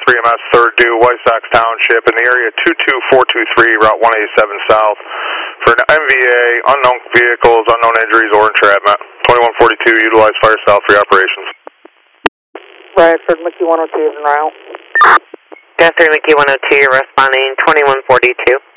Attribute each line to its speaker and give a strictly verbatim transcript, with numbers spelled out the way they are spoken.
Speaker 1: three M S, third due, White Sox Township, in the area two two four two three, Route one eighty-seven South, for an M V A, unknown vehicles, unknown injuries, or entrapment. twenty-one forty-two, utilize Fire South for your operations.
Speaker 2: Bradford, Mickey one oh two is en route.
Speaker 3: Guthrie, Mickey one oh two, you're responding twenty-one forty-two.